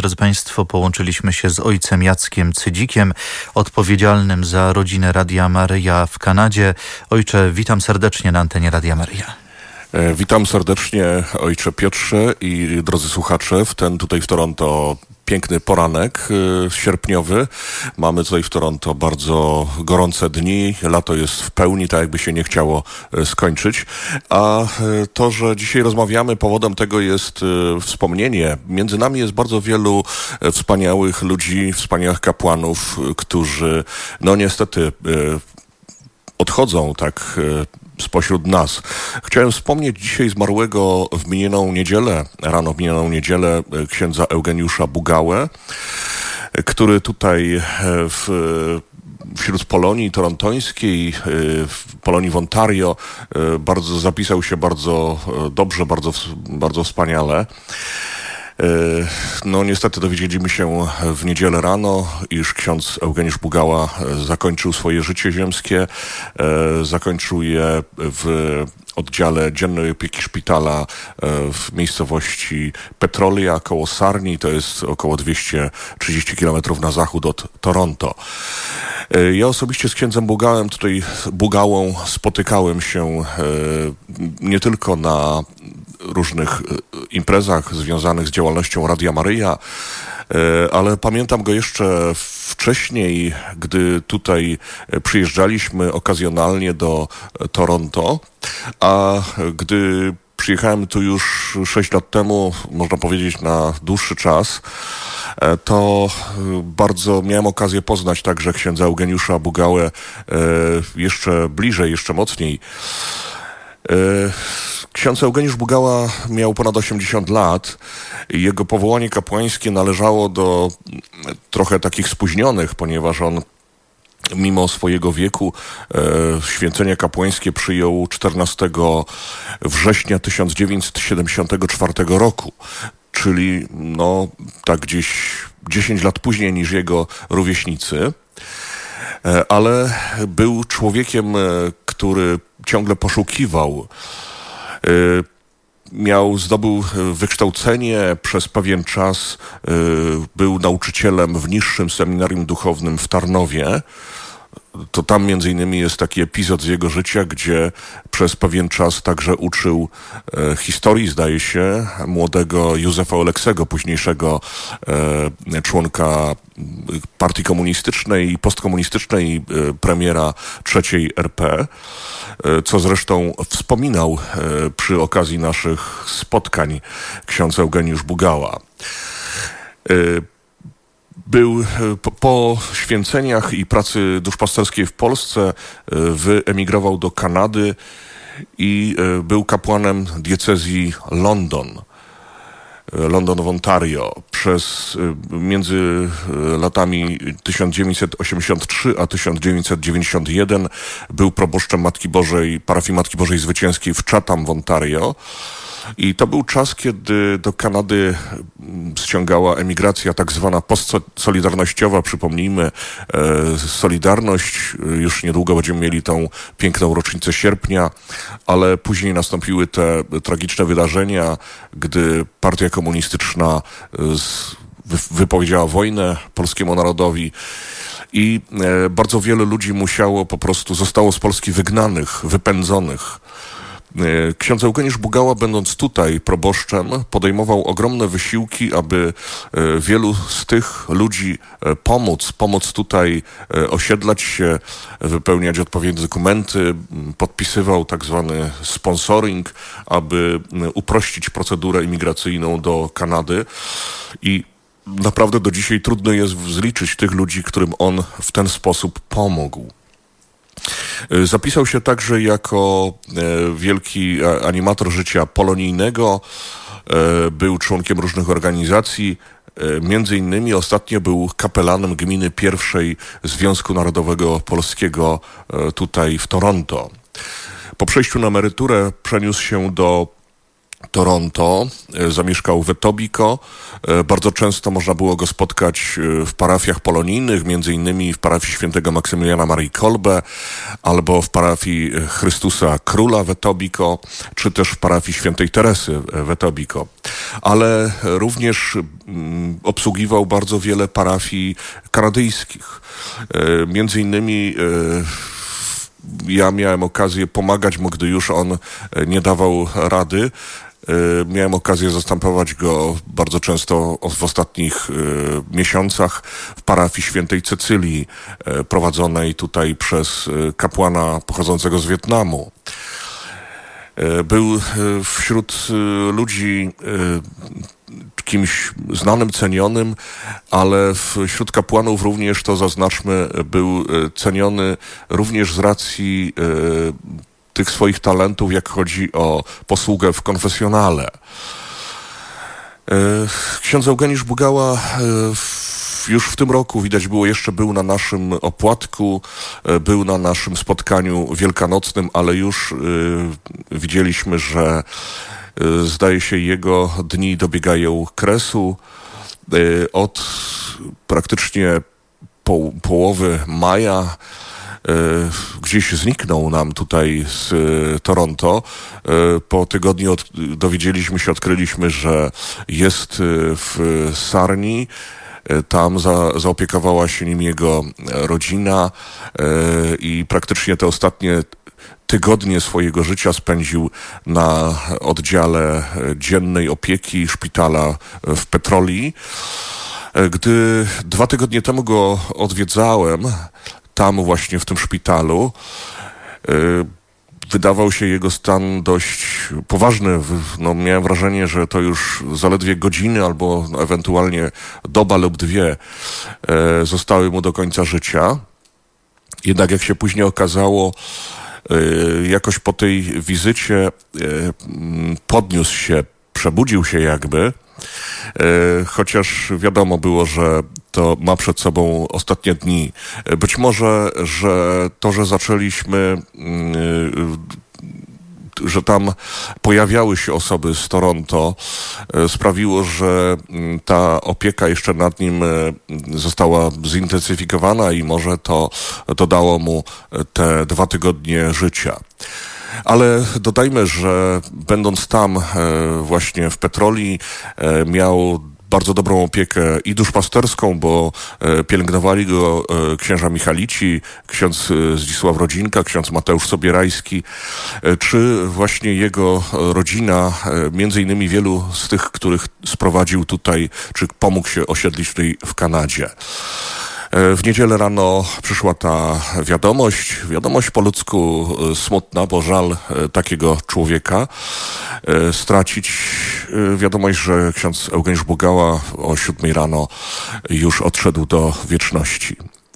drodzy Państwo, połączyliśmy się z ojcem Jackiem Cydzikiem, odpowiedzialnym za rodzinę Radia Maryja w Kanadzie. Ojcze, witam serdecznie na antenie Radia Maryja. Witam serdecznie, ojcze Piotrze i drodzy słuchacze, w Toronto piękny poranek sierpniowy. Mamy tutaj w Toronto bardzo gorące dni, lato jest w pełni, tak jakby się nie chciało skończyć. A to, że dzisiaj rozmawiamy, powodem tego jest wspomnienie. Między nami jest bardzo wielu wspaniałych ludzi, wspaniałych kapłanów, którzy no niestety odchodzą tak spośród nas. Chciałem wspomnieć dzisiaj zmarłego w minioną niedzielę księdza Eugeniusza Bugałę, który tutaj wśród Polonii torontońskiej, w Polonii w Ontario zapisał się bardzo dobrze, bardzo wspaniale. No niestety dowiedzieliśmy się w niedzielę rano, iż ksiądz Eugeniusz Bugała zakończył swoje życie ziemskie, zakończył je w oddziale dziennej opieki szpitala w miejscowości Petrolia koło Sarni, to jest około 230 km na zachód od Toronto. Ja osobiście z księdzem Bugałą spotykałem się nie tylko na różnych imprezach związanych z działalnością Radia Maryja, ale pamiętam go jeszcze wcześniej, gdy tutaj przyjeżdżaliśmy okazjonalnie do Toronto, a gdy przyjechałem tu już 6 lat temu, można powiedzieć na dłuższy czas, to bardzo miałem okazję poznać także księdza Eugeniusza Bugałę jeszcze bliżej, jeszcze mocniej. Ksiądz Eugeniusz Bugała miał ponad 80 lat. Jego powołanie kapłańskie należało do trochę takich spóźnionych, ponieważ on mimo swojego wieku święcenie kapłańskie przyjął 14 września 1974 roku. Czyli no tak gdzieś 10 lat później niż jego rówieśnicy. Ale był człowiekiem, który ciągle poszukiwał. Zdobył wykształcenie, przez pewien czas był nauczycielem w niższym seminarium duchownym w Tarnowie. To tam między innymi jest taki epizod z jego życia, gdzie przez pewien czas także uczył historii, zdaje się, młodego Józefa Oleksego, późniejszego członka partii komunistycznej i postkomunistycznej, premiera III RP, co zresztą wspominał przy okazji naszych spotkań ksiądz Eugeniusz Bugała. Był po święceniach i pracy duszpasterskiej w Polsce, wyemigrował do Kanady i był kapłanem diecezji London w Ontario. Między latami 1983 a 1991 był proboszczem parafii Matki Bożej Zwycięskiej w Chatham w Ontario. I to był czas, kiedy do Kanady ściągała emigracja tak zwana postsolidarnościowa. Przypomnijmy, Solidarność, już niedługo będziemy mieli tą piękną rocznicę sierpnia, ale później nastąpiły te tragiczne wydarzenia, gdy partia komunistyczna wypowiedziała wojnę polskiemu narodowi i bardzo wiele ludzi zostało z Polski wygnanych, wypędzonych. Ksiądz Eugeniusz Bugała, będąc tutaj proboszczem, podejmował ogromne wysiłki, aby wielu z tych ludzi pomóc tutaj osiedlać się, wypełniać odpowiednie dokumenty, podpisywał tak zwany sponsoring, aby uprościć procedurę imigracyjną do Kanady i naprawdę do dzisiaj trudno jest zliczyć tych ludzi, którym on w ten sposób pomógł. Zapisał się także jako wielki animator życia polonijnego, był członkiem różnych organizacji, między innymi ostatnio był kapelanem gminy pierwszej Związku Narodowego Polskiego tutaj w Toronto. Po przejściu na emeryturę przeniósł się do Toronto, zamieszkał w Etobicoke. Bardzo często można było go spotkać w parafiach polonijnych, między innymi w parafii świętego Maksymiliana Marii Kolbe, albo w parafii Chrystusa Króla w Etobicoke, czy też w parafii świętej Teresy w Etobicoke. Ale również obsługiwał bardzo wiele parafii kanadyjskich. Między innymi ja miałem okazję pomagać mu, gdy już on nie dawał rady. Miałem okazję zastępować go bardzo często w ostatnich miesiącach w parafii świętej Cecylii, prowadzonej tutaj przez kapłana pochodzącego z Wietnamu. Był wśród ludzi kimś znanym, cenionym, ale wśród kapłanów również, to zaznaczmy, był ceniony również z racji tych swoich talentów, jak chodzi o posługę w konfesjonale. Ksiądz Eugeniusz Bugała już w tym roku, widać było, jeszcze był na naszym opłatku, był na naszym spotkaniu wielkanocnym, ale już widzieliśmy, że zdaje się, jego dni dobiegają kresu. Od praktycznie połowy maja gdzieś zniknął nam tutaj z Toronto. Po tygodniu odkryliśmy, że jest w Sarni. Tam zaopiekowała się nim jego rodzina i praktycznie te ostatnie tygodnie swojego życia spędził na oddziale dziennej opieki szpitala w Petrolii. Gdy 2 tygodnie temu go odwiedzałem, tam właśnie w tym szpitalu, wydawał się jego stan dość poważny. No, miałem wrażenie, że to już zaledwie godziny albo ewentualnie doba lub 2 zostały mu do końca życia. Jednak jak się później okazało, jakoś po tej wizycie podniósł się, przebudził się jakby, chociaż wiadomo było, że to ma przed sobą ostatnie dni. Być może, że to, że zaczęliśmy, że tam pojawiały się osoby z Toronto, sprawiło, że ta opieka jeszcze nad nim została zintensyfikowana i może to dodało mu te 2 tygodnie życia. Ale dodajmy, że będąc tam właśnie w Petrolii, miał bardzo dobrą opiekę i duszpasterską, bo pielęgnowali go księża Michalici, ksiądz Zdzisław Rodzinka, ksiądz Mateusz Sobierajski, czy właśnie jego rodzina, między innymi wielu z tych, których sprowadził tutaj, czy pomógł się osiedlić tutaj w Kanadzie. W niedzielę rano przyszła ta wiadomość po ludzku smutna, bo żal takiego człowieka stracić. Wiadomość, że ksiądz Eugeniusz Bugała o 7 rano już odszedł do wieczności.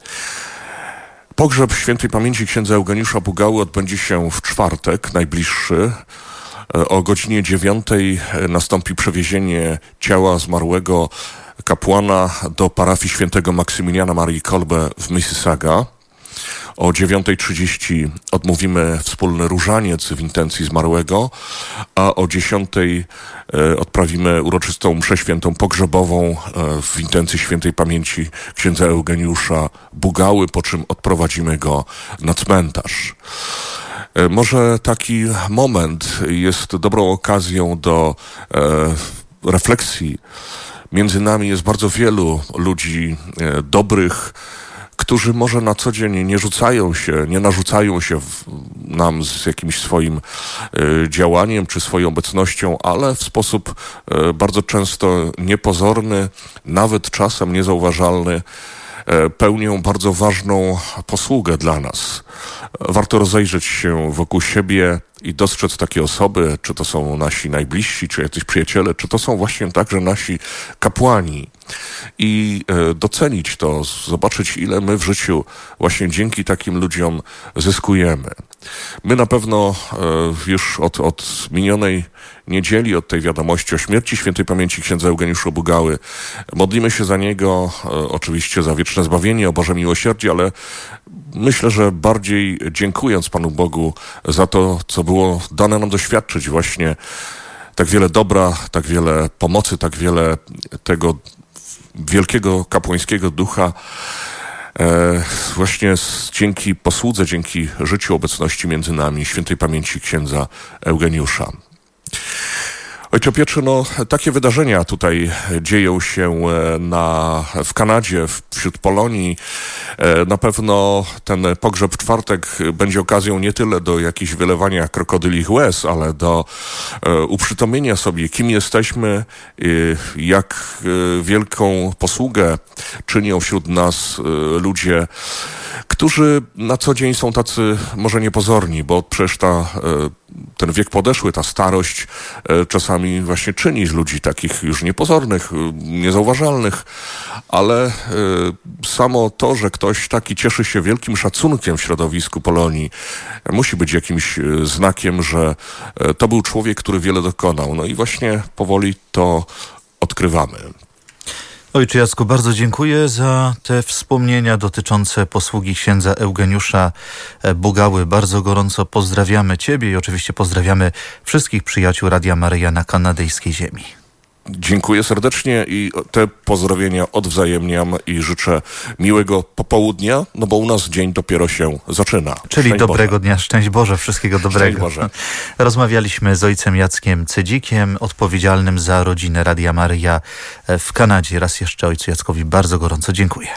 Pogrzeb świętej pamięci księdza Eugeniusza Bugały odbędzie się w czwartek, najbliższy. O godzinie 9 nastąpi przewiezienie ciała zmarłego kapłana do parafii świętego Maksymiliana Marii Kolbe w Mississauga. O 9:30 odmówimy wspólny różaniec w intencji zmarłego, a o 10:00 odprawimy uroczystą mszę świętą pogrzebową w intencji świętej pamięci księdza Eugeniusza Bugały, po czym odprowadzimy go na cmentarz. Może taki moment jest dobrą okazją do refleksji. Między nami jest bardzo wielu ludzi dobrych, którzy może na co dzień nie narzucają się nam z jakimś swoim działaniem czy swoją obecnością, ale w sposób bardzo często niepozorny, nawet czasem niezauważalny, pełnią bardzo ważną posługę dla nas. Warto rozejrzeć się wokół siebie i dostrzec takie osoby, czy to są nasi najbliżsi, czy jacyś przyjaciele, czy to są właśnie także nasi kapłani. I docenić to, zobaczyć, ile my w życiu właśnie dzięki takim ludziom zyskujemy. My na pewno już od minionej niedzieli, od tej wiadomości o śmierci świętej pamięci księdza Eugeniusza Bugały, modlimy się za niego, oczywiście za wieczne zbawienie, o Boże miłosierdzie, ale myślę, że bardziej dziękując Panu Bogu za to, co było dane nam doświadczyć właśnie tak wiele dobra, tak wiele pomocy, tak wiele tego wielkiego kapłańskiego ducha właśnie dzięki posłudze, dzięki życiu, obecności między nami świętej pamięci księdza Eugeniusza. Ojcze Piotrze, takie wydarzenia tutaj dzieją się w Kanadzie, wśród Polonii. Na pewno ten pogrzeb w czwartek będzie okazją nie tyle do jakichś wylewania krokodylich łez, ale do uprzytomnienia sobie, kim jesteśmy, jak wielką posługę czynią wśród nas ludzie, którzy na co dzień są tacy może niepozorni, bo przecież ten wiek podeszły, ta starość czasami właśnie czyni z ludzi takich już niepozornych, niezauważalnych, ale samo to, że ktoś taki cieszy się wielkim szacunkiem w środowisku Polonii, musi być jakimś znakiem, że to był człowiek, który wiele dokonał. No i właśnie powoli to odkrywamy. Ojcze Jacku, bardzo dziękuję za te wspomnienia dotyczące posługi księdza Eugeniusza Bugały. Bardzo gorąco pozdrawiamy Ciebie i oczywiście pozdrawiamy wszystkich przyjaciół Radia Maryja na kanadyjskiej ziemi. Dziękuję serdecznie i te pozdrowienia odwzajemniam i życzę miłego popołudnia, bo u nas dzień dopiero się zaczyna. Czyli Szczęść dobrego Boże. dnia, szczęść Boże, wszystkiego dobrego. Szczęść Boże. Rozmawialiśmy z ojcem Jackiem Cydzikiem, odpowiedzialnym za rodzinę Radia Maryja w Kanadzie. Raz jeszcze ojcu Jackowi bardzo gorąco dziękuję.